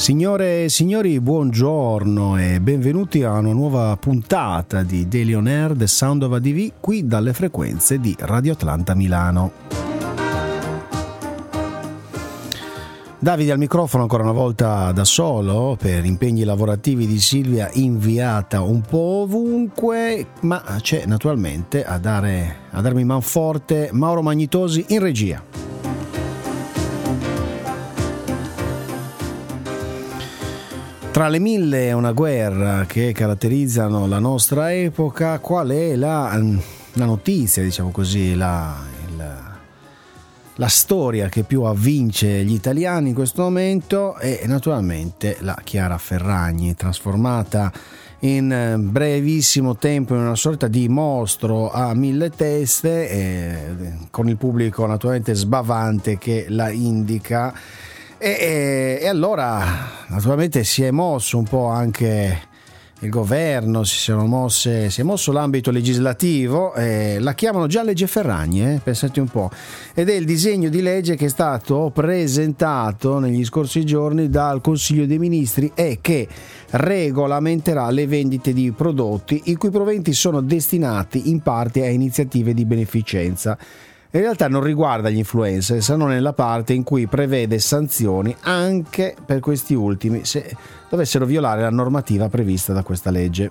Signore e signori, buongiorno e benvenuti a una nuova puntata di Daily On Air The Sound of ADV qui dalle frequenze di Radio Atlanta Milano. Davide al microfono ancora una volta da solo per impegni lavorativi di Silvia, inviata un po' ovunque, ma c'è naturalmente a darmi manforte Mauro Magnitosi in regia. Tra le mille e una guerra che caratterizzano la nostra epoca, qual è la notizia, diciamo così, la storia che più avvince gli italiani in questo momento? È naturalmente la Chiara Ferragni, trasformata in brevissimo tempo in una sorta di mostro a mille teste, con il pubblico naturalmente sbavante che la indica. E allora naturalmente si è mosso un po' anche il governo, si è mosso l'ambito legislativo, la chiamano già legge Ferragni, pensate un po', ed è il disegno di legge che è stato presentato negli scorsi giorni dal Consiglio dei Ministri e che regolamenterà le vendite di prodotti i cui proventi sono destinati in parte a iniziative di beneficenza. In realtà non riguarda gli influencer, se non nella parte in cui prevede sanzioni anche per questi ultimi se dovessero violare la normativa prevista da questa legge.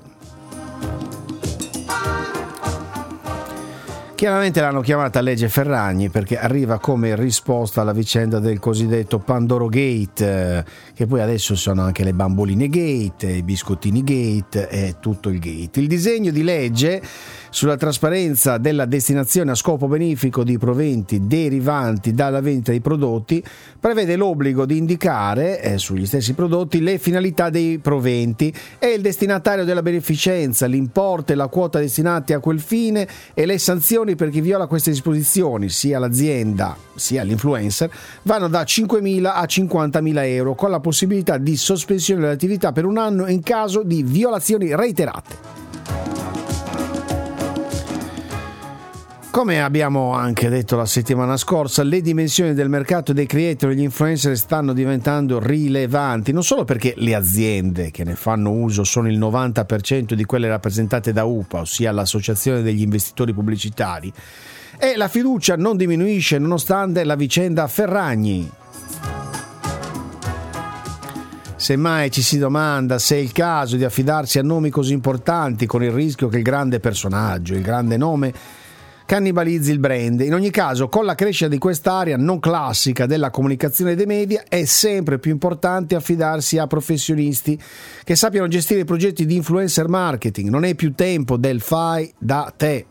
Chiaramente l'hanno chiamata legge Ferragni perché arriva come risposta alla vicenda del cosiddetto Pandoro Gate, che poi adesso sono anche le bamboline Gate, i biscottini Gate e tutto il Gate. Il disegno di legge sulla trasparenza della destinazione a scopo benefico di proventi derivanti dalla vendita dei prodotti prevede l'obbligo di indicare sugli stessi prodotti le finalità dei proventi e il destinatario della beneficenza, l'importo e la quota destinati a quel fine e le sanzioni per chi viola queste disposizioni, sia l'azienda sia l'influencer, vanno da 5.000 a 50.000 euro con la possibilità di sospensione dell'attività per un anno in caso di violazioni reiterate. Come abbiamo anche detto la settimana scorsa, le dimensioni del mercato dei creator e degli influencer stanno diventando rilevanti, non solo perché le aziende che ne fanno uso sono il 90% di quelle rappresentate da UPA, ossia l'Associazione degli Investitori Pubblicitari, e la fiducia non diminuisce nonostante la vicenda Ferragni. Semmai ci si domanda se è il caso di affidarsi a nomi così importanti con il rischio che il grande personaggio, il grande nome cannibalizzi il brand. In ogni caso, con la crescita di quest'area non classica della comunicazione dei media, è sempre più importante affidarsi a professionisti che sappiano gestire i progetti di influencer marketing. Non è più tempo del fai da te.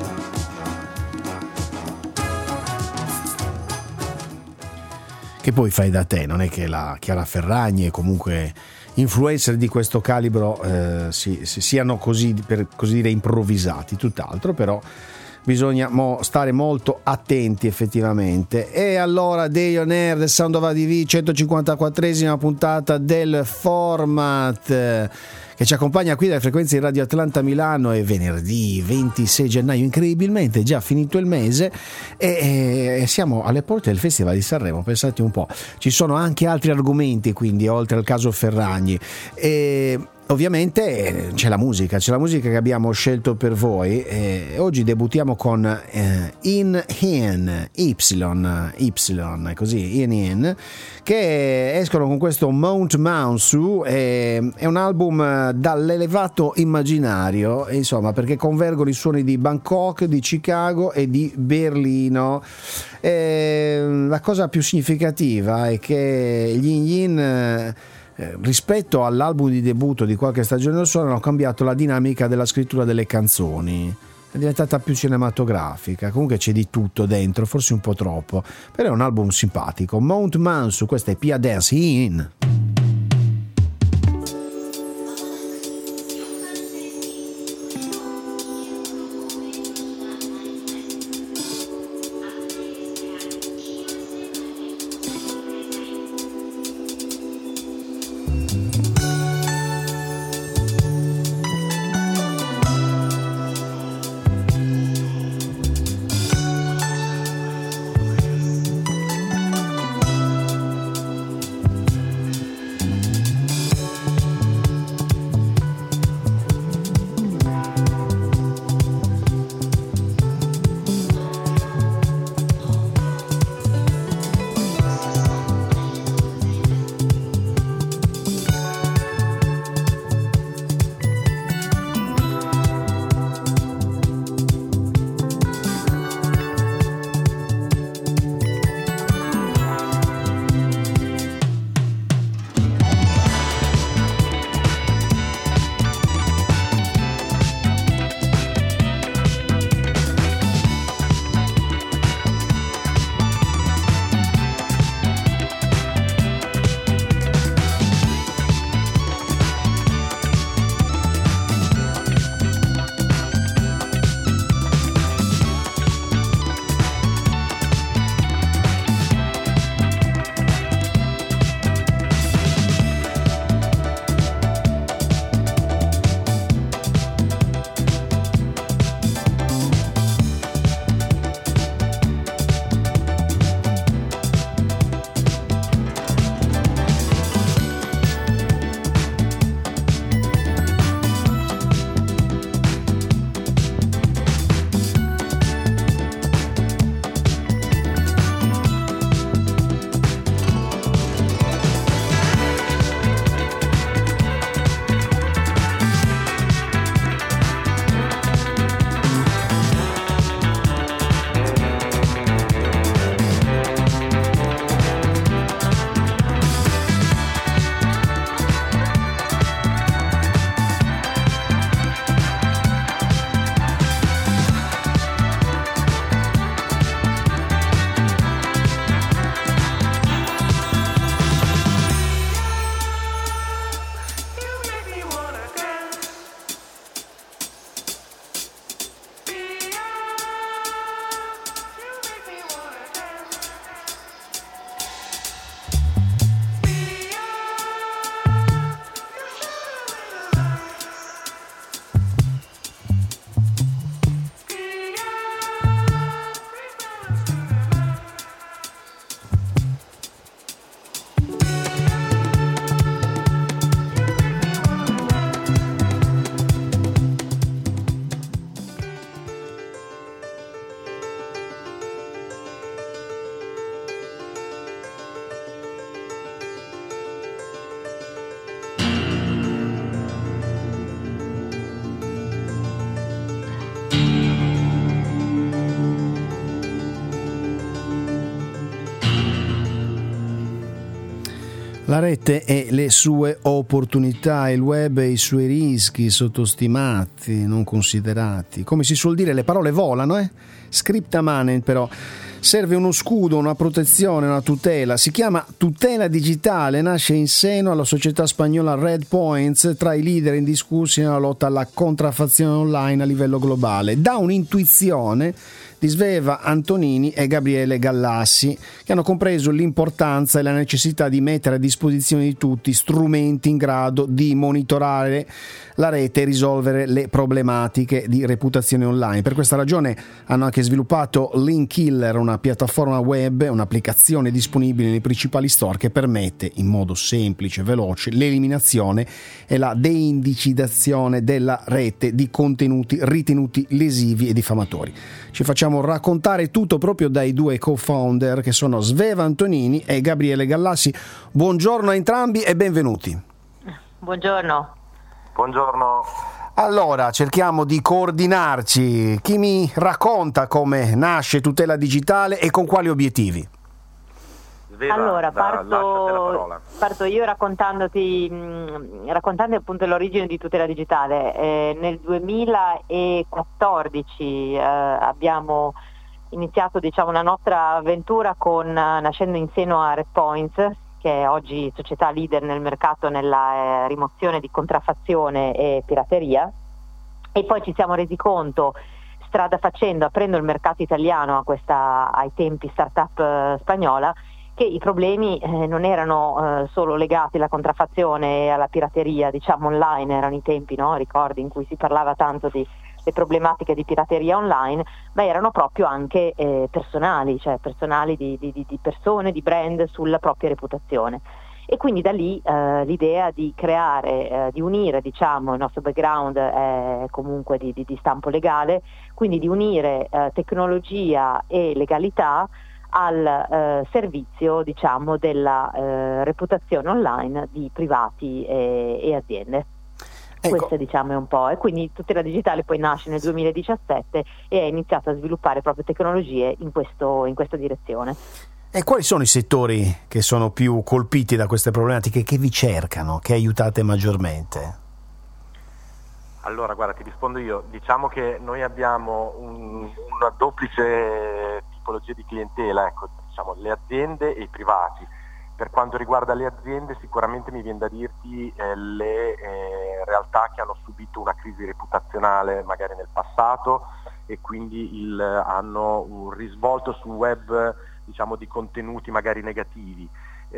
Che poi fai da te, non è che la Chiara Ferragni e comunque influencer di questo calibro siano così, per così dire, improvvisati, tutt'altro, però bisogna stare molto attenti effettivamente. E allora Daily On Air The Sound of ADV, 154esima puntata del format che ci accompagna qui dalle frequenze di Radio Atlanta Milano. È venerdì 26 gennaio, incredibilmente già finito il mese e siamo alle porte del Festival di Sanremo, pensate un po'. Ci sono anche altri argomenti, quindi, oltre al caso Ferragni. Ovviamente c'è la musica che abbiamo scelto per voi. Oggi debuttiamo con In Hien, Y, così, In Hien, che escono con questo Mount Mansu. È un album dall'elevato immaginario, insomma, perché convergono i suoni di Bangkok, di Chicago e di Berlino. La cosa più significativa è che gli In Hien, rispetto all'album di debutto di qualche stagione or sono, hanno cambiato la dinamica della scrittura delle canzoni, è diventata più cinematografica. Comunque c'è di tutto dentro, forse un po' troppo, però è un album simpatico. Mount Mansu, questa è Pia Dance In. La rete e le sue opportunità, il web e i suoi rischi sottostimati, non considerati. Come si suol dire, le parole volano, Scripta manet, però serve uno scudo, una protezione, una tutela. Si chiama tutela digitale, nasce in seno alla società spagnola Red Points, tra i leader indiscussi nella lotta alla contraffazione online a livello globale. Da un'intuizione di Sveva Antonini e Gabriele Gallassi, che hanno compreso l'importanza e la necessità di mettere a disposizione di tutti strumenti in grado di monitorare la rete e risolvere le problematiche di reputazione online. Per questa ragione hanno anche sviluppato Link Killer, una piattaforma web, un'applicazione disponibile nei principali store che permette in modo semplice e veloce l'eliminazione e la deindicizzazione della rete di contenuti ritenuti lesivi e diffamatori. Ci facciamo raccontare tutto proprio dai due co-founder, che sono Sveva Antonini e Gabriele Gallassi. Buongiorno a entrambi e benvenuti. Buongiorno. Buongiorno. Allora, cerchiamo di coordinarci. Chi mi racconta come nasce Tutela Digitale e con quali obiettivi? Sveva, allora, parto io raccontando appunto l'origine di Tutela Digitale. Nel 2014 abbiamo iniziato, la nostra avventura nascendo in seno a Red Points, che è oggi società leader nel mercato nella rimozione di contraffazione e pirateria, e poi ci siamo resi conto, strada facendo, aprendo il mercato italiano ai tempi startup spagnola, che i problemi non erano solo legati alla contraffazione e alla pirateria, online, erano i tempi, ricordi, in cui si parlava tanto di le problematiche di pirateria online, ma erano proprio anche personali, cioè personali di persone, di brand sulla propria reputazione. E quindi da lì l'idea di creare, di unire, il nostro background è comunque di stampo legale, quindi di unire tecnologia e legalità al servizio, della reputazione online di privati e aziende. Ecco. Questo è un po', e quindi Tutela Digitale poi nasce nel 2017 e è iniziato a sviluppare proprio tecnologie in questa direzione. E quali sono i settori che sono più colpiti da queste problematiche, che vi cercano, che aiutate maggiormente? Allora, guarda, ti rispondo io. Diciamo che noi abbiamo una duplice tipologia di clientela, le aziende e i privati. Per quanto riguarda le aziende, sicuramente mi viene da dirti le realtà che hanno subito una crisi reputazionale magari nel passato e quindi hanno un risvolto sul web, di contenuti magari negativi.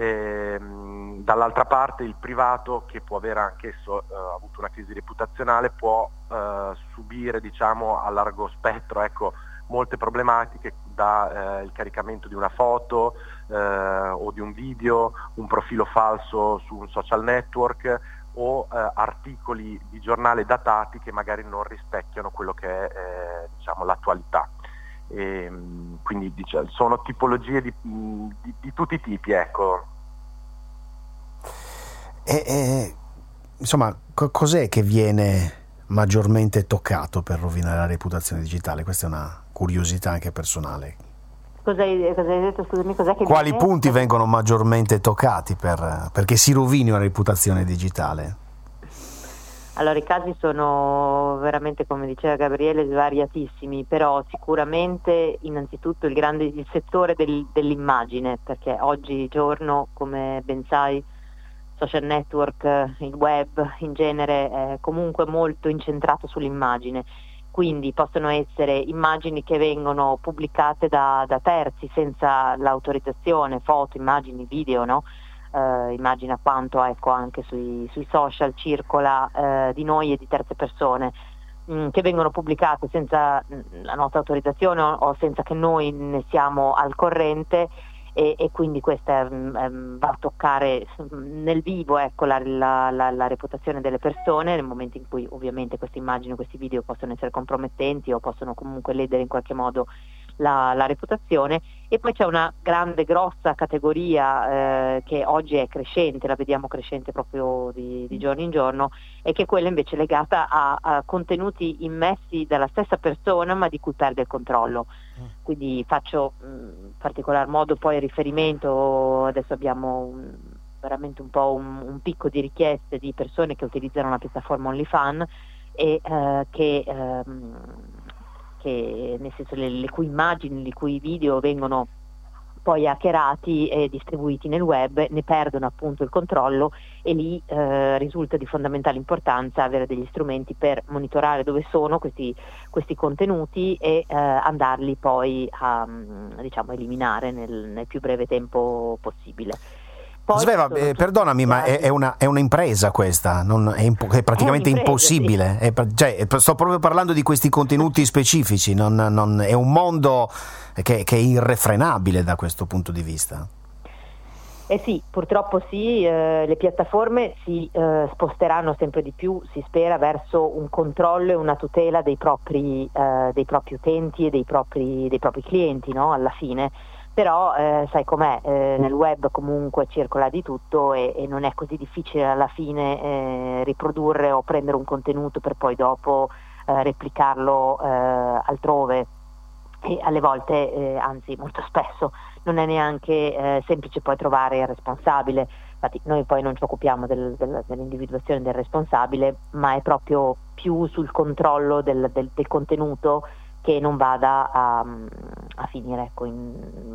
Dall'altra parte il privato, che può avere anch'esso avuto una crisi reputazionale, può subire a largo spettro molte problematiche, da il caricamento di una foto o di un video, un profilo falso su un social network o articoli di giornale datati che magari non rispecchiano quello che è l'attualità. Quindi sono tipologie di tutti i tipi, Insomma, cos'è che viene maggiormente toccato per rovinare la reputazione digitale? Questa è una curiosità anche personale. Cosa hai detto? Scusami, cos'è che quali punti vengono maggiormente toccati perché si rovini una reputazione digitale? Allora, i casi sono veramente, come diceva Gabriele, svariatissimi, però sicuramente innanzitutto il settore dell'immagine, perché oggigiorno, come ben sai, social network, il web in genere è comunque molto incentrato sull'immagine, quindi possono essere immagini che vengono pubblicate da terzi senza l'autorizzazione, foto, immagini, video, no? Immagina quanto anche sui social circola di noi e di terze persone che vengono pubblicate senza la nostra autorizzazione o senza che noi ne siamo al corrente, e quindi questa va a toccare nel vivo la reputazione delle persone nel momento in cui ovviamente queste immagini, questi video possono essere compromettenti o possono comunque ledere in qualche modo la reputazione. E poi c'è una grossa categoria che oggi è crescente, la vediamo crescente proprio di giorno in giorno, e che è quella invece legata a contenuti immessi dalla stessa persona ma di cui perde il controllo. Quindi faccio in particolar modo poi riferimento, adesso abbiamo veramente un po' un picco di richieste di persone che utilizzano la piattaforma OnlyFans e che nel senso le cui immagini, le cui video vengono poi hackerati e distribuiti nel web, ne perdono appunto il controllo, e lì risulta di fondamentale importanza avere degli strumenti per monitorare dove sono questi contenuti e andarli poi a eliminare nel più breve tempo possibile. Sveva, perdonami, ma è una impresa questa, è praticamente impossibile. Sì. Sto proprio parlando di questi contenuti specifici, è un mondo che è irrefrenabile da questo punto di vista. Sì, purtroppo sì, le piattaforme si sposteranno sempre di più, si spera, verso un controllo e una tutela dei propri utenti e dei propri clienti, no? Alla fine. Però sai com'è, nel web comunque circola di tutto e non è così difficile alla fine riprodurre o prendere un contenuto per poi dopo replicarlo altrove, e alle volte, anzi molto spesso, non è neanche semplice poi trovare il responsabile. Infatti noi poi non ci occupiamo dell'individuazione del responsabile, ma è proprio più sul controllo del contenuto, che non vada a finire in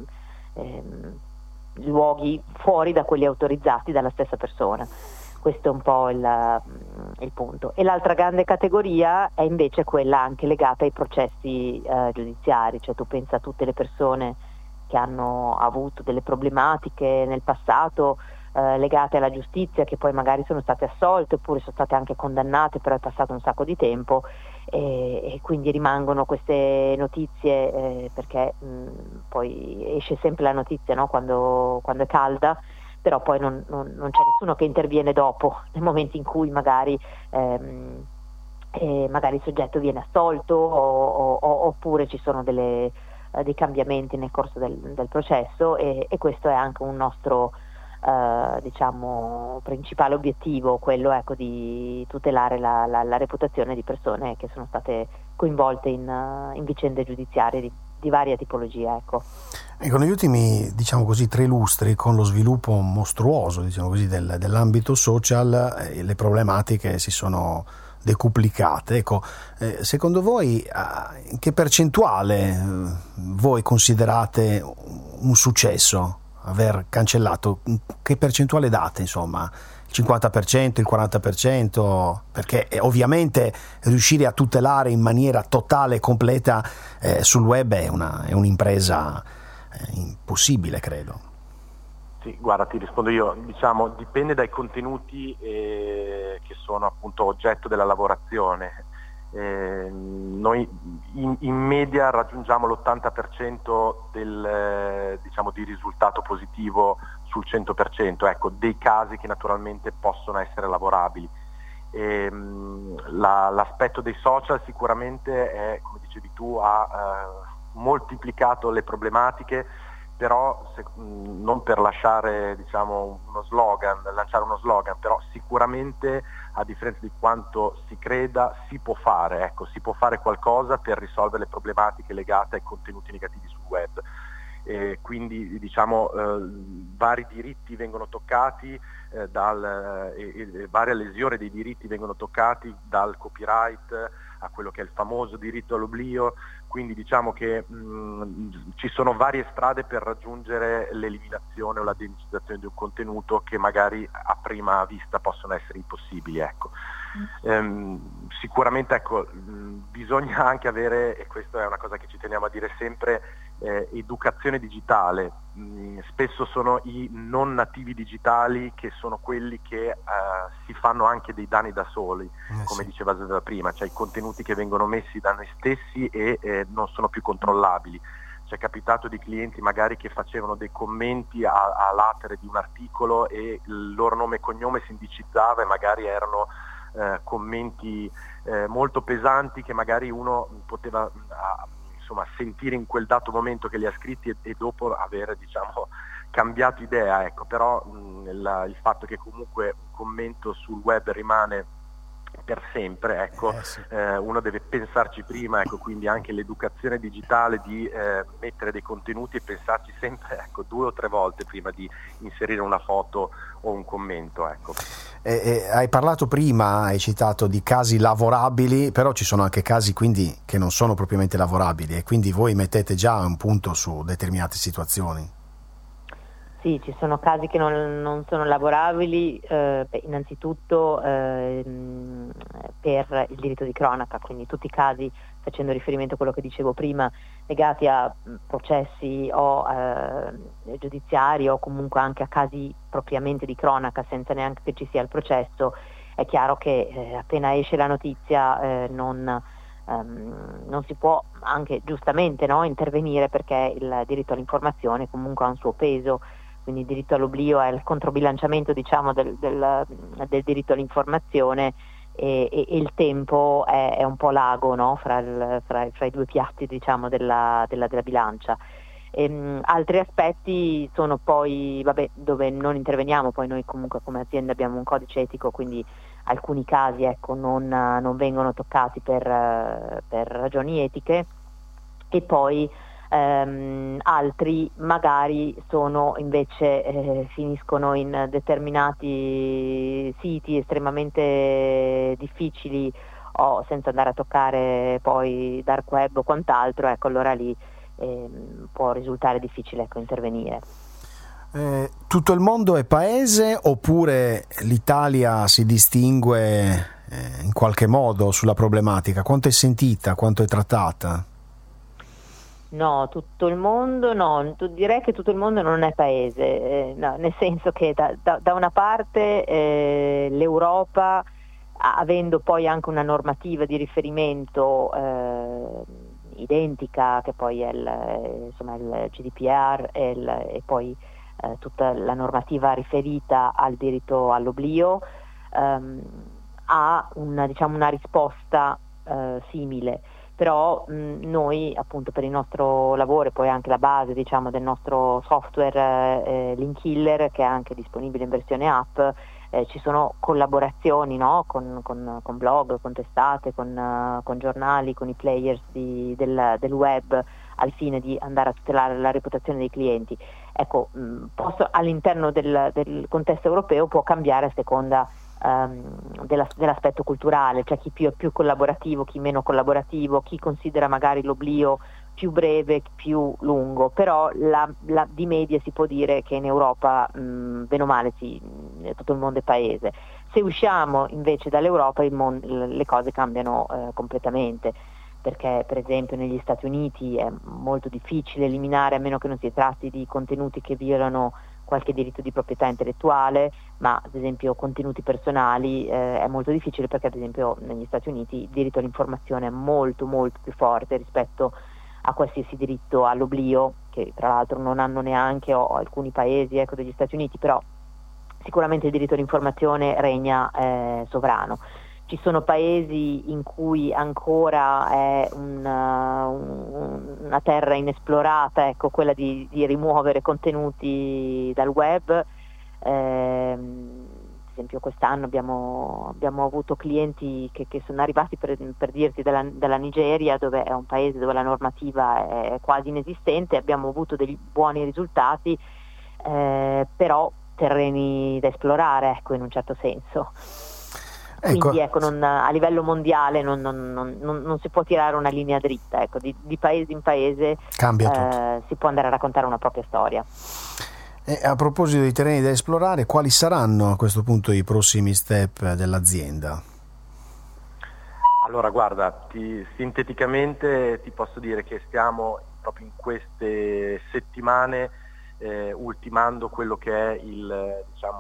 luoghi fuori da quelli autorizzati dalla stessa persona. Questo è un po' il punto. E l'altra grande categoria è invece quella anche legata ai processi giudiziari, cioè tu pensa a tutte le persone che hanno avuto delle problematiche nel passato legate alla giustizia, che poi magari sono state assolte oppure sono state anche condannate, però è passato un sacco di tempo, e quindi rimangono queste notizie perché poi esce sempre la notizia, no? quando è calda, però poi non c'è nessuno che interviene dopo, nel momento in cui magari il soggetto viene assolto oppure ci sono dei cambiamenti nel corso del processo, e questo è anche un nostro principale obiettivo, quello di tutelare la reputazione di persone che sono state coinvolte in vicende giudiziarie di varia tipologia. Ecco, negli ultimi 3 lustri, con lo sviluppo mostruoso dell'ambito social, le problematiche si sono decuplicate. Ecco, secondo voi in che percentuale voi considerate un successo aver cancellato? Che percentuale date, insomma? Il 50%, il 40%? Perché ovviamente riuscire a tutelare in maniera totale e completa sul web è un'impresa impossibile, credo. Sì, guarda, ti rispondo io. Dipende dai contenuti che sono appunto oggetto della lavorazione. Noi in media raggiungiamo l'80% di risultato positivo sul 100%, ecco, dei casi che naturalmente possono essere lavorabili. L'aspetto dei social sicuramente è, come dicevi tu, ha moltiplicato le problematiche, però non per lanciare uno slogan, però sicuramente, a differenza di quanto si creda, si può fare qualcosa per risolvere le problematiche legate ai contenuti negativi sul web. Quindi vari diritti vengono toccati, varie lesioni dei diritti vengono toccati, dal copyright a quello che è il famoso diritto all'oblio. Quindi che ci sono varie strade per raggiungere l'eliminazione o la denicizzazione di un contenuto che magari a prima vista possono essere impossibili, ecco. Sicuramente bisogna anche avere, e questa è una cosa che ci teniamo a dire sempre, educazione digitale. Spesso sono i non nativi digitali che sono quelli che si fanno anche dei danni da soli, come diceva Sveva prima, cioè i contenuti che vengono messi da noi stessi e non sono più controllabili. Ci è capitato di clienti magari che facevano dei commenti a latere di un articolo e il loro nome e cognome si indicizzava e magari erano commenti molto pesanti che magari uno poteva sentire in quel dato momento che li ha scritti e dopo avere cambiato idea, ecco. Però il fatto che comunque un commento sul web rimane per sempre, ecco, sì. Uno deve pensarci prima, ecco, quindi anche l'educazione digitale di mettere dei contenuti e pensarci sempre, ecco, 2 o 3 volte prima di inserire una foto o un commento, ecco. Hai parlato prima, hai citato di casi lavorabili, però ci sono anche casi quindi che non sono propriamente lavorabili, e quindi voi mettete già un punto su determinate situazioni. Sì, ci sono casi che non sono lavorabili, innanzitutto per il diritto di cronaca, quindi tutti i casi, facendo riferimento a quello che dicevo prima, legati a processi o giudiziari o comunque anche a casi propriamente di cronaca senza neanche che ci sia il processo, è chiaro che appena esce la notizia non si può anche giustamente, no, intervenire, perché il diritto all'informazione comunque ha un suo peso. Quindi il diritto all'oblio è il controbilanciamento, diciamo, del diritto all'informazione, e il tempo è un po' l'ago, no? fra i due piatti, diciamo, della bilancia. Altri aspetti sono poi, dove non interveniamo, poi noi comunque come azienda abbiamo un codice etico, quindi alcuni casi, ecco, non vengono toccati per ragioni etiche, e poi altri magari sono invece finiscono in determinati siti estremamente difficili, o senza andare a toccare poi dark web o quant'altro, ecco, allora lì può risultare difficile, ecco, intervenire. Tutto il mondo è paese, oppure l'Italia si distingue in qualche modo sulla problematica? Quanto è sentita, quanto è trattata? No, tutto il mondo no, direi che tutto il mondo non è paese, no, nel senso che da una parte l'Europa, avendo poi anche una normativa di riferimento identica, che poi è il GDPR e poi tutta la normativa riferita al diritto all'oblio, ha una risposta simile. Però noi appunto per il nostro lavoro, e poi anche la base, diciamo, del nostro software Linkkiller, che è anche disponibile in versione app, ci sono collaborazioni, no? con blog, con testate, con giornali, con i players del web, al fine di andare a tutelare la reputazione dei clienti. Ecco, all'interno del contesto europeo può cambiare a seconda dell'aspetto culturale, cioè chi è più collaborativo, chi meno collaborativo, chi considera magari l'oblio più breve, più lungo, però di media si può dire che in Europa bene o male tutto il mondo è paese. Se usciamo invece dall'Europa le cose cambiano completamente, perché per esempio negli Stati Uniti è molto difficile eliminare, a meno che non si tratti di contenuti che violano qualche diritto di proprietà intellettuale, ma ad esempio contenuti personali è molto difficile, perché ad esempio negli Stati Uniti il diritto all'informazione è molto molto più forte rispetto a qualsiasi diritto all'oblio, che tra l'altro non hanno neanche alcuni paesi, ecco, degli Stati Uniti, però sicuramente il diritto all'informazione regna sovrano. Ci sono paesi in cui ancora è una terra inesplorata, ecco, quella di rimuovere contenuti dal web. Ad esempio quest'anno abbiamo avuto clienti che sono arrivati, per dirti, dalla Nigeria, dove è un paese dove la normativa è quasi inesistente. Abbiamo avuto dei buoni risultati, però terreni da esplorare, ecco, in un certo senso. Quindi ecco, a livello mondiale non si può tirare una linea dritta, ecco, di paese in paese si può andare a raccontare una propria storia. E a proposito di terreni da esplorare, quali saranno a questo punto i prossimi step dell'azienda? Allora guarda, sinteticamente ti posso dire che stiamo proprio in queste settimane ultimando quello che è il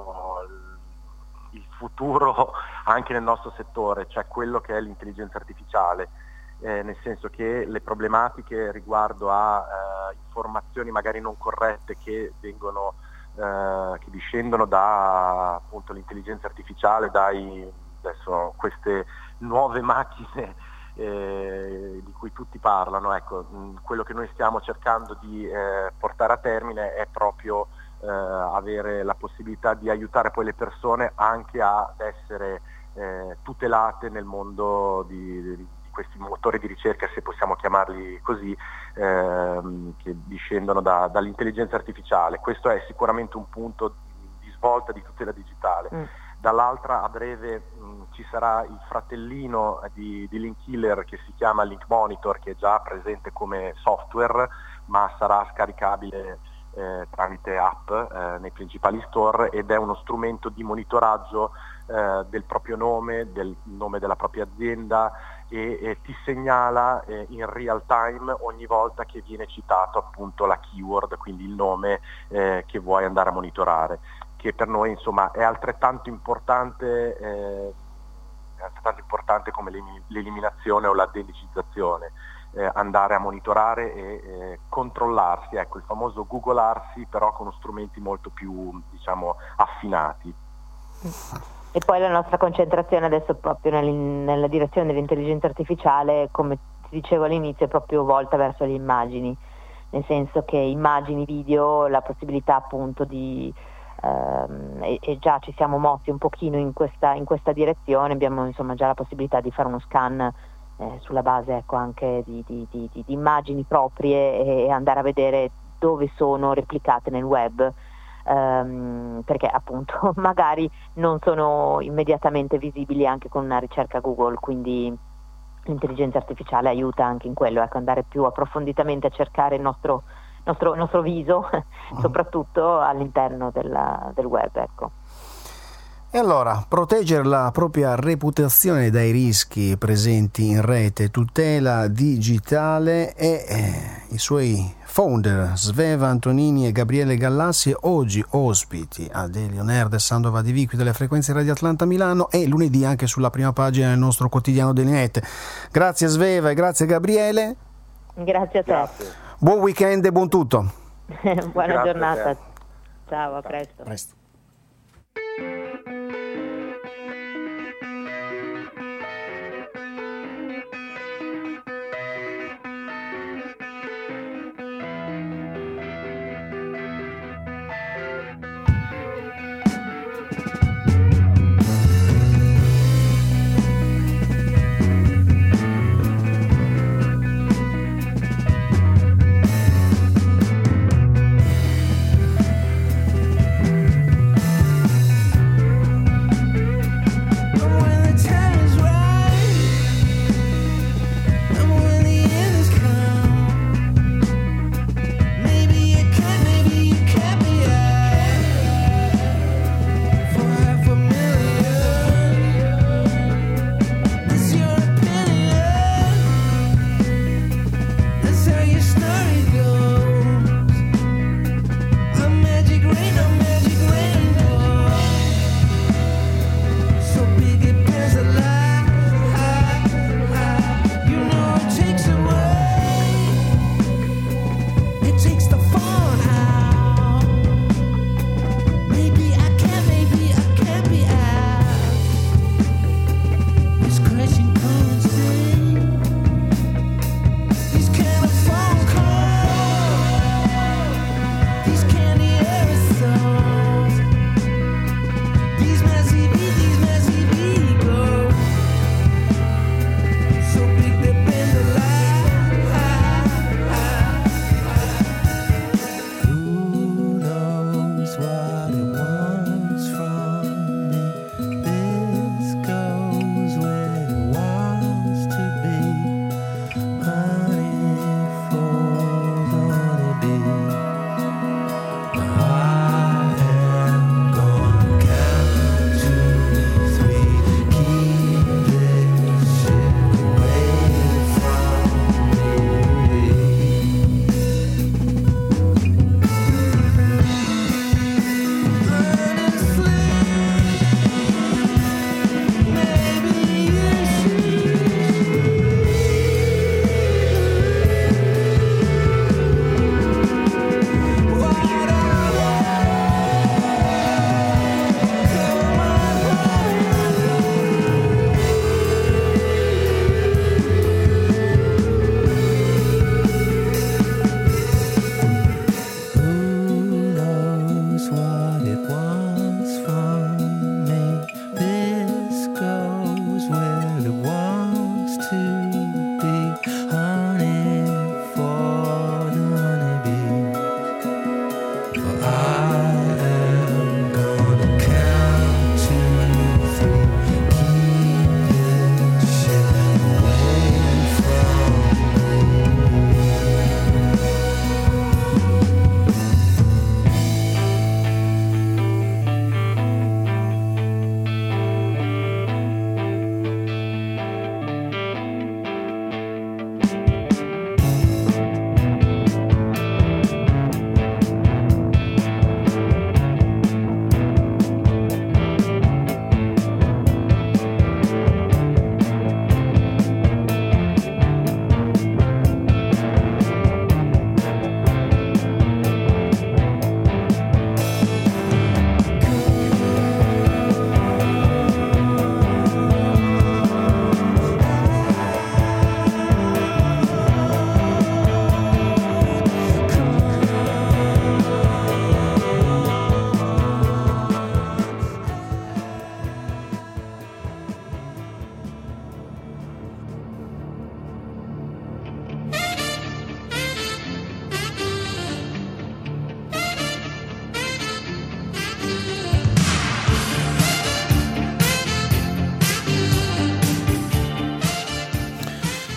futuro anche nel nostro settore, cioè quello che è l'intelligenza artificiale, nel senso che le problematiche riguardo a informazioni magari non corrette che discendono da appunto l'intelligenza artificiale, adesso queste nuove macchine di cui tutti parlano, ecco, quello che noi stiamo cercando di portare a termine è proprio avere la possibilità di aiutare poi le persone anche ad essere tutelate nel mondo di questi motori di ricerca, se possiamo chiamarli così, che discendono dall'intelligenza artificiale. Questo è sicuramente un punto di svolta di tutela digitale. Dall'altra, a breve ci sarà il fratellino di Linkkiller che si chiama Link Monitor, che è già presente come software, ma sarà scaricabile tramite app nei principali store, ed è uno strumento di monitoraggio del proprio nome, del nome della propria azienda, e ti segnala in real time ogni volta che viene citato appunto la keyword, quindi il nome che vuoi andare a monitorare, che per noi insomma è altrettanto importante come l'eliminazione o la denicizzazione, andare a monitorare e controllarsi, ecco, il famoso googolarsi, però con strumenti molto più, diciamo, affinati. E poi la nostra concentrazione adesso proprio nella direzione dell'intelligenza artificiale, come ti dicevo all'inizio, è proprio volta verso le immagini, nel senso che immagini, video, la possibilità appunto di e già ci siamo mossi un pochino in questa direzione, abbiamo insomma già la possibilità di fare uno scan sulla base, ecco, anche di immagini proprie, e andare a vedere dove sono replicate nel web, perché appunto magari non sono immediatamente visibili anche con una ricerca Google, quindi l'intelligenza artificiale aiuta anche in quello, ecco, andare più approfonditamente a cercare il nostro viso, soprattutto all'interno del web, ecco. E allora, proteggere la propria reputazione dai rischi presenti in rete, tutela digitale, e i suoi founder Sveva Antonini e Gabriele Gallassi, oggi ospiti ad Elio Nerd e Sandova di Vico delle frequenze Radio Atlanta Milano, e lunedì anche sulla prima pagina del nostro quotidiano Delinet. Grazie Sveva e grazie Gabriele. Grazie a te. Grazie. Buon weekend e buon tutto. Buona Grazie giornata. Ciao, a presto. Presto.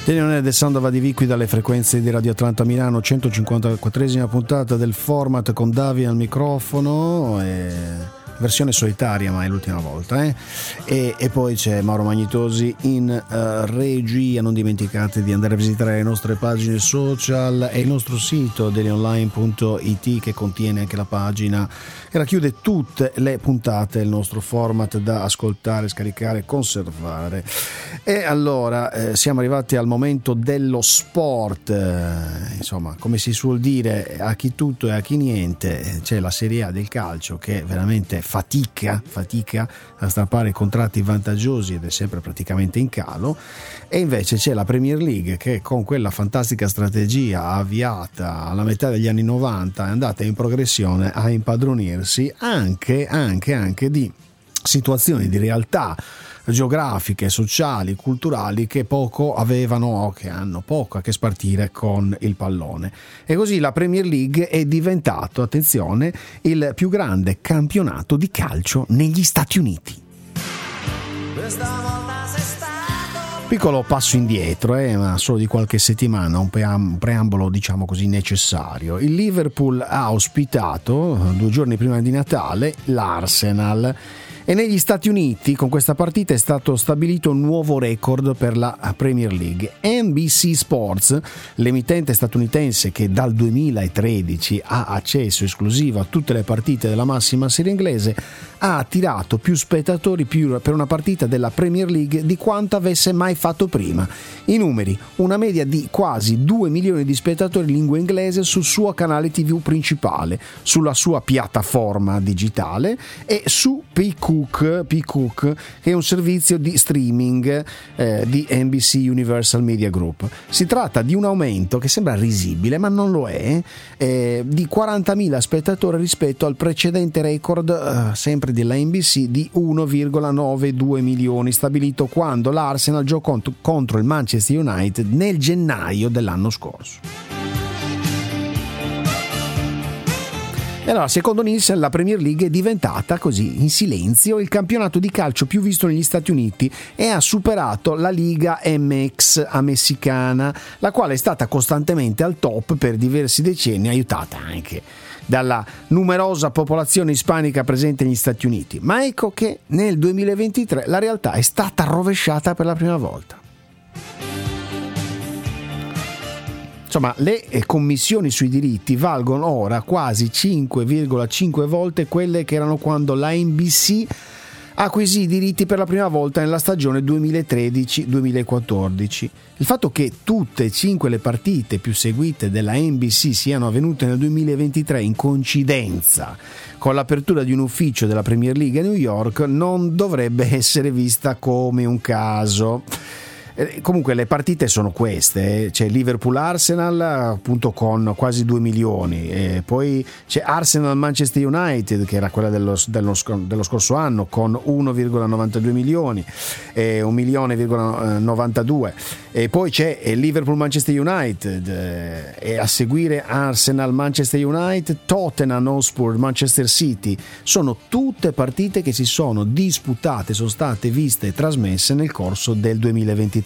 Leonel del Sandova di Vicui dalle frequenze di Radio Atlanta Milano, 154esima puntata del format con Davi al microfono, versione solitaria ma è l'ultima volta, e poi c'è Mauro Magnitosi in regia. Non dimenticate di andare a visitare le nostre pagine social e il nostro sito delionline.it, che contiene anche la pagina che racchiude tutte le puntate, il nostro format da ascoltare, scaricare, conservare. E allora siamo arrivati al momento dello sport, insomma, come si suol dire, a chi tutto e a chi niente. C'è la Serie A del calcio che veramente fatica a strappare contratti vantaggiosi ed è sempre praticamente in calo, e invece c'è la Premier League che, con quella fantastica strategia avviata alla metà degli anni 90, è andata in progressione a impadronirsi anche di situazioni di realtà geografiche, sociali, culturali che poco avevano o che hanno poco a che spartire con il pallone. E così la Premier League è diventato, attenzione, il più grande campionato di calcio negli Stati Uniti. Piccolo passo indietro, ma solo di qualche settimana, un preambolo diciamo così necessario. Il Liverpool ha ospitato 2 giorni prima di Natale l'Arsenal, e negli Stati Uniti con questa partita è stato stabilito un nuovo record per la Premier League. NBC Sports, l'emittente statunitense che dal 2013 ha accesso esclusivo a tutte le partite della massima serie inglese, ha attirato più spettatori per una partita della Premier League di quanto avesse mai fatto prima. I numeri: una media di quasi 2 milioni di spettatori in lingua inglese sul suo canale TV principale, sulla sua piattaforma digitale e su Peacock, che è un servizio di streaming di NBC Universal Media Group. Si tratta di un aumento che sembra risibile, ma non lo è, di 40.000 spettatori rispetto al precedente record, sempre della NBC, di 1,92 milioni, stabilito quando l'Arsenal giocò contro il Manchester United nel gennaio dell'anno scorso. E allora, secondo Nielsen, la Premier League è diventata così, in silenzio, il campionato di calcio più visto negli Stati Uniti e ha superato la Liga MX messicana, la quale è stata costantemente al top per diversi decenni, aiutata anche dalla numerosa popolazione ispanica presente negli Stati Uniti. Ma ecco che nel 2023 la realtà è stata rovesciata per la prima volta. Insomma, le commissioni sui diritti valgono ora quasi 5,5 volte quelle che erano quando la NBC acquisì i diritti per la prima volta nella stagione 2013-2014. Il fatto che tutte e 5 le partite più seguite della NBC siano avvenute nel 2023 in coincidenza con l'apertura di un ufficio della Premier League a New York non dovrebbe essere vista come un caso. Comunque le partite sono queste, c'è Liverpool-Arsenal appunto con quasi 2 milioni, e poi c'è Arsenal-Manchester United che era quella dello scorso anno con 1,92 milioni, 1,92, e poi c'è Liverpool-Manchester United, e a seguire Arsenal-Manchester United, Tottenham Hotspur-Manchester City. Sono tutte partite che si sono disputate, sono state viste e trasmesse nel corso del 2023.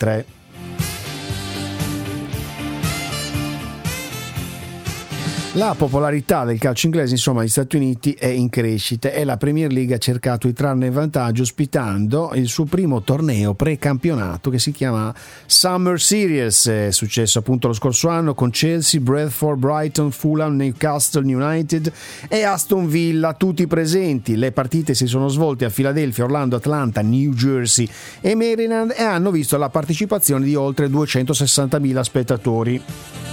La popolarità del calcio inglese, insomma, negli Stati Uniti è in crescita e la Premier League ha cercato di trarne vantaggio ospitando il suo primo torneo pre-campionato che si chiama Summer Series. È successo appunto lo scorso anno con Chelsea, Bradford, Brighton, Fulham, Newcastle United e Aston Villa tutti presenti. Le partite si sono svolte a Philadelphia, Orlando, Atlanta, New Jersey e Maryland e hanno visto la partecipazione di oltre 260.000 spettatori.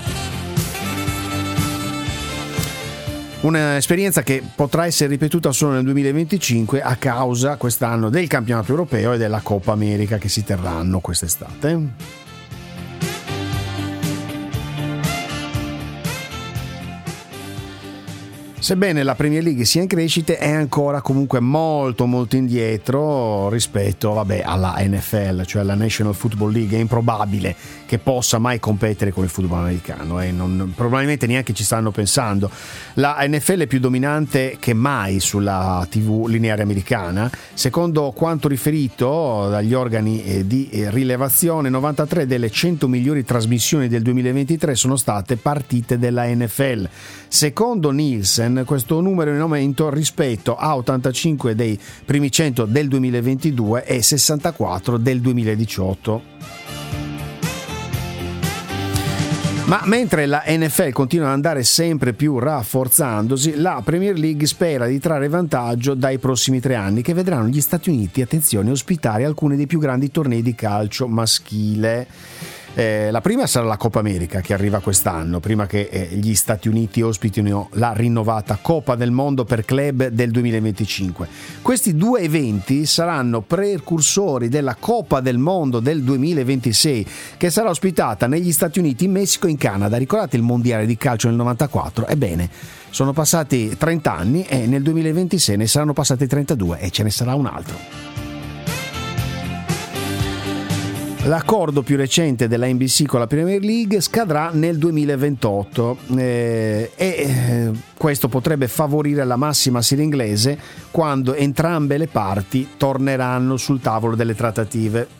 Un'esperienza che potrà essere ripetuta solo nel 2025 a causa quest'anno del campionato europeo e della Coppa America che si terranno quest'estate. sebbene la Premier League sia in crescita, è ancora comunque molto molto rispetto alla NFL, cioè alla National Football League. È improbabile che possa mai competere con il football americano, probabilmente neanche ci stanno pensando. La NFL è più dominante che mai sulla TV lineare americana. Secondo quanto riferito dagli organi di rilevazione, 93 delle 100 migliori trasmissioni del 2023 sono state partite della NFL. Secondo Nielsen questo numero è in aumento rispetto a 85 dei primi 100 del 2022 e 64 del 2018. Ma mentre la NFL continua ad andare sempre più rafforzandosi, la Premier League spera di trarre vantaggio dai prossimi 3 anni, che vedranno gli Stati Uniti, attenzione, ospitare alcuni dei più grandi tornei di calcio maschile. La prima sarà la Coppa America, che arriva quest'anno, prima che gli Stati Uniti ospitino la rinnovata Coppa del Mondo per club del 2025. Questi 2 eventi saranno precursori della Coppa del Mondo del 2026, che sarà ospitata negli Stati Uniti, in Messico e in Canada. Ricordate il mondiale di calcio nel 94? Ebbene, sono passati 30 anni e nel 2026 ne saranno passati 32 e ce ne sarà un altro. L'accordo più recente della NBC con la Premier League scadrà nel 2028 e questo potrebbe favorire la massima serie inglese quando entrambe le parti torneranno sul tavolo delle trattative.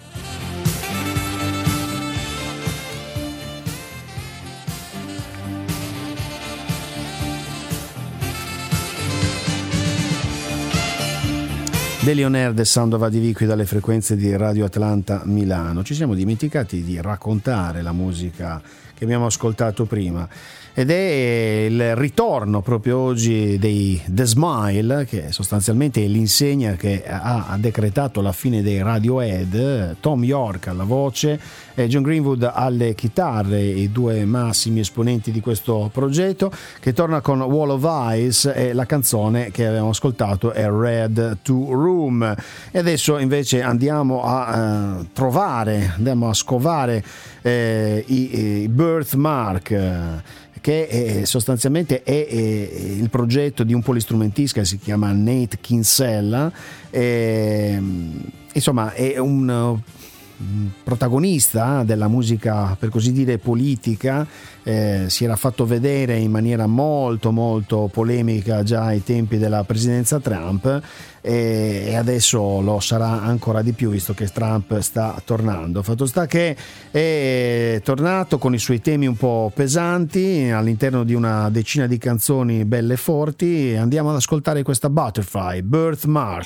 De Lionel, The Sound of ADV, qui dalle frequenze di Radio Atlanta Milano. Ci siamo dimenticati di raccontare la musica che abbiamo ascoltato prima, ed è il ritorno proprio oggi dei The Smile, che sostanzialmente è l'insegna che ha decretato la fine dei Radiohead. Tom York alla voce e John Greenwood alle chitarre, i 2 massimi esponenti di questo progetto, che torna con Wall of Ice, e la canzone che abbiamo ascoltato è Red 2 Room. E adesso invece andiamo a scovare i Birthmark, che sostanzialmente è il progetto di un polistrumentista che si chiama Nate Kinsella. Insomma, è un protagonista della musica, per così dire, politica. Si era fatto vedere in maniera molto molto polemica già ai tempi della presidenza Trump, e adesso lo sarà ancora di più visto che Trump sta tornando. Fatto sta che è tornato con i suoi temi un po' pesanti all'interno di una decina di canzoni belle e forti. Andiamo ad ascoltare questa Butterfly, Birthmark.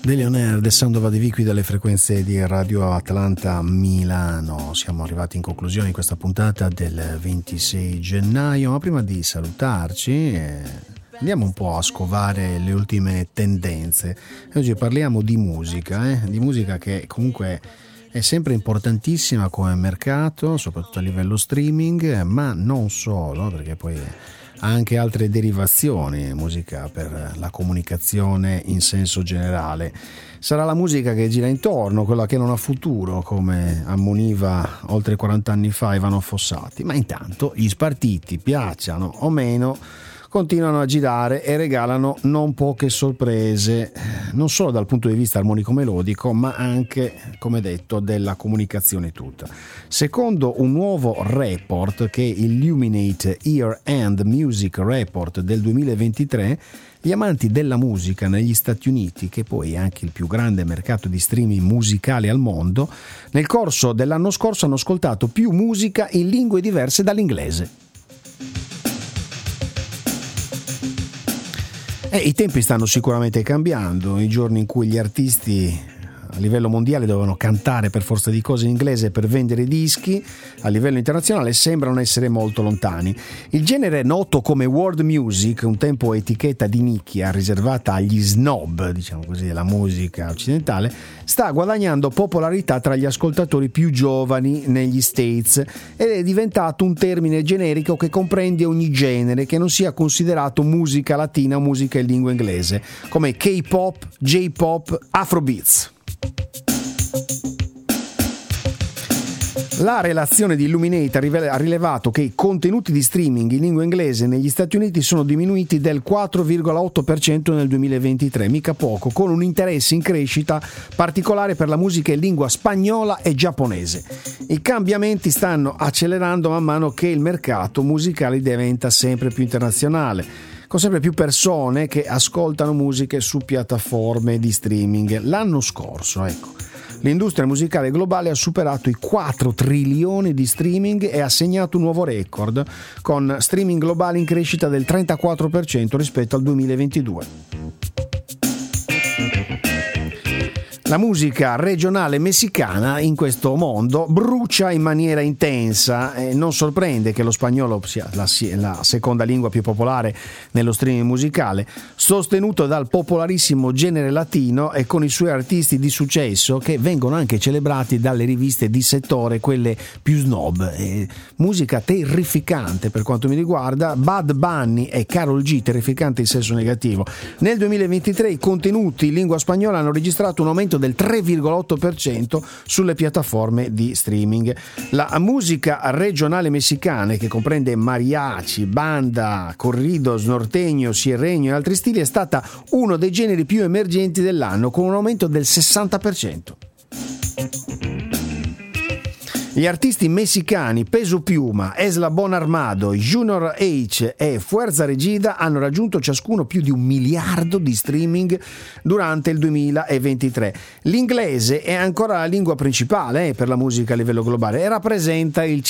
Daily On Air, The Sound of ADV qui dalle frequenze di Radio Atlanta Milano. Siamo arrivati in conclusione di questa puntata del 26 gennaio, ma prima di salutarci andiamo un po' a scovare le ultime tendenze. Oggi parliamo di musica che comunque è sempre importantissima come mercato, soprattutto a livello streaming, ma non solo, perché poi ha anche altre derivazioni, musica per la comunicazione in senso generale. Sarà la musica che gira intorno, quella che non ha futuro, come ammoniva oltre 40 anni fa Ivano Fossati, ma intanto gli spartiti, piacciono o meno, continuano a girare e regalano non poche sorprese, non solo dal punto di vista armonico-melodico, ma anche, come detto, della comunicazione tutta. Secondo un nuovo report che è il Illuminate Year End Music Report del 2023, gli amanti della musica negli Stati Uniti, che poi è anche il più grande mercato di streaming musicali al mondo, nel corso dell'anno scorso hanno ascoltato più musica in lingue diverse dall'inglese. I tempi stanno sicuramente cambiando, i giorni in cui gli artisti a livello mondiale dovevano cantare per forza di cose in inglese per vendere dischi, a livello internazionale sembrano essere molto lontani. Il genere noto come world music, un tempo etichetta di nicchia riservata agli snob, diciamo così, della musica occidentale, sta guadagnando popolarità tra gli ascoltatori più giovani negli States ed è diventato un termine generico che comprende ogni genere che non sia considerato musica latina o musica in lingua inglese, come K-pop, J-pop, Afrobeats. La relazione di Illuminate ha rilevato che i contenuti di streaming in lingua inglese negli Stati Uniti sono diminuiti del 4,8% nel 2023, mica poco, con un interesse in crescita particolare per la musica in lingua spagnola e giapponese. I cambiamenti stanno accelerando man mano che il mercato musicale diventa sempre più internazionale, con sempre più persone che ascoltano musiche su piattaforme di streaming. L'anno scorso, l'industria musicale globale ha superato i 4 trilioni di streaming e ha segnato un nuovo record, con streaming globali in crescita del 34% rispetto al 2022. La musica regionale messicana in questo mondo brucia in maniera intensa e non sorprende che lo spagnolo sia la seconda lingua più popolare nello streaming musicale, sostenuto dal popolarissimo genere latino e con i suoi artisti di successo che vengono anche celebrati dalle riviste di settore, quelle più snob. Musica terrificante per quanto mi riguarda, Bad Bunny e Karol G, terrificante in senso negativo. Nel 2023 i contenuti in lingua spagnola hanno registrato un aumento del 3,8% sulle piattaforme di streaming. La musica regionale messicana, che comprende mariachi, banda, corridos, norteño, sierreño e altri stili, è stata uno dei generi più emergenti dell'anno, con un aumento del 60%. Gli artisti messicani Peso Pluma, Eslabon Armado, Junior H e Fuerza Regida hanno raggiunto ciascuno più di 1 miliardo di streaming durante il 2023. L'inglese è ancora la lingua principale per la musica a livello globale e rappresenta il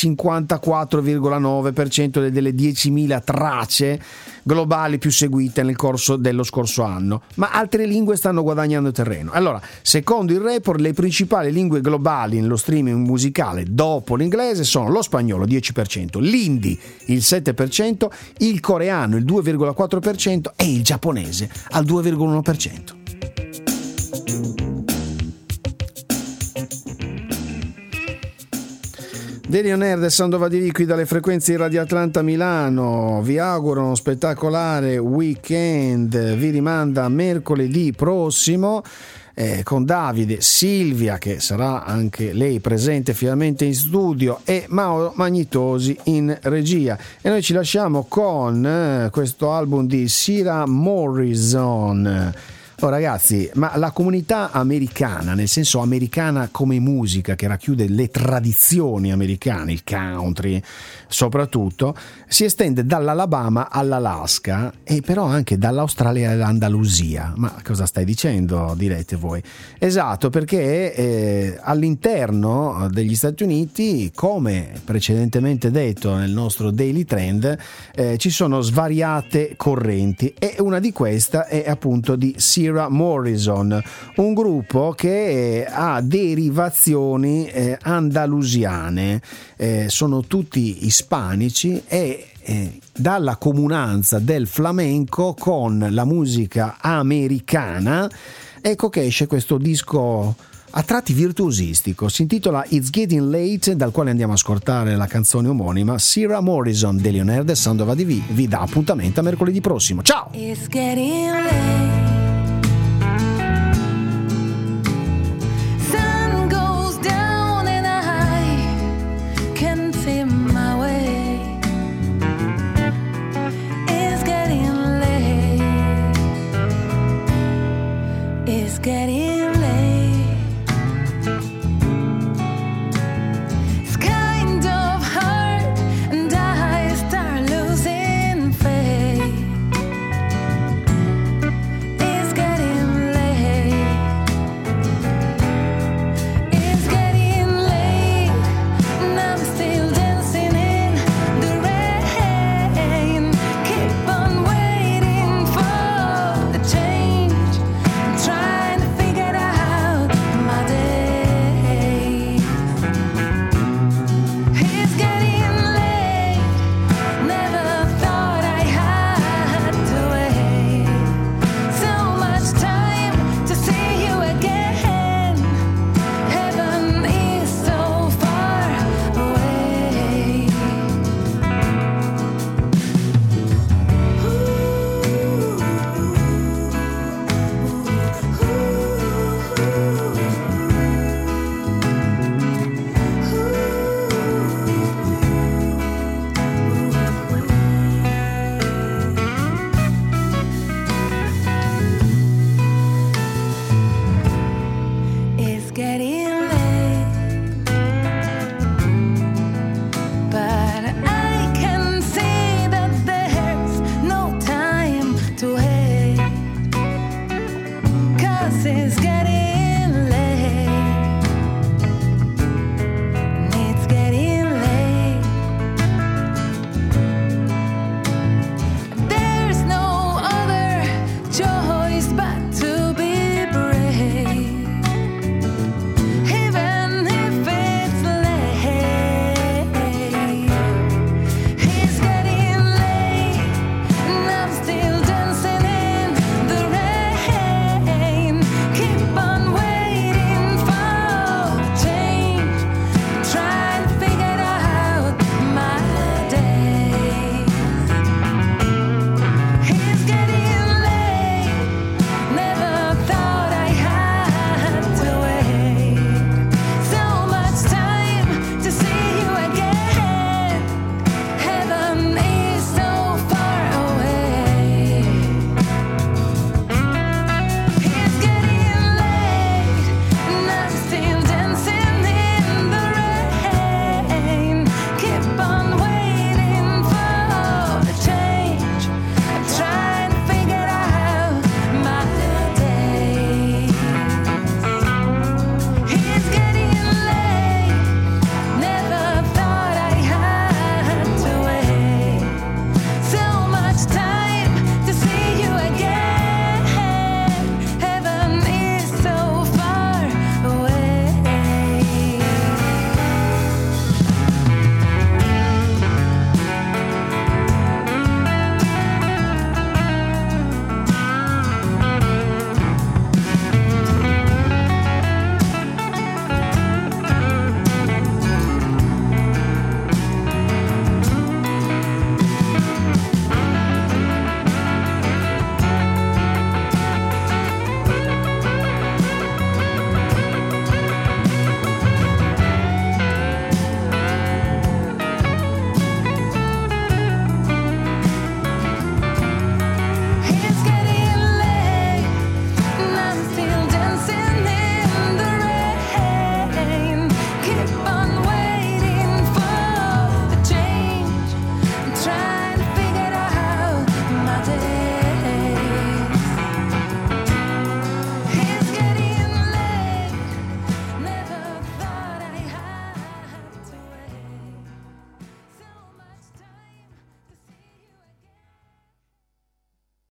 54,9% delle 10.000 tracce globali più seguite nel corso dello scorso anno, ma altre lingue stanno guadagnando terreno. Allora, secondo il report, le principali lingue globali nello streaming musicale dopo l'inglese sono lo spagnolo 10%, l'indi il 7%, il coreano il 2,4% e il giapponese al 2,1%. Daily On Air, The Sound of ADV qui dalle frequenze di Radio Atlanta Milano. Vi auguro uno spettacolare weekend, vi rimanda mercoledì prossimo con Davide, Silvia, che sarà anche lei presente finalmente in studio, e Mauro Magnitosi in regia. E noi ci lasciamo con questo album di Sarah Morrison. Oh ragazzi, ma la comunità americana, nel senso americana come musica, che racchiude le tradizioni americane, il country soprattutto, si estende dall'Alabama all'Alaska e però anche dall'Australia all'Andalusia. Ma cosa stai dicendo, direte voi? Esatto, perché all'interno degli Stati Uniti, come precedentemente detto nel nostro Daily Trend, ci sono svariate correnti e una di queste è appunto di Sarah Sierra Morrison, un gruppo che ha derivazioni andalusiane, sono tutti ispanici e dalla comunanza del flamenco con la musica americana, ecco che esce questo disco a tratti virtuosistico, si intitola It's Getting Late, dal quale andiamo a ascoltare la canzone omonima. Sierra Morrison, The Leonard, Sound of ADV vi dà appuntamento a mercoledì prossimo. Ciao! It's getting late.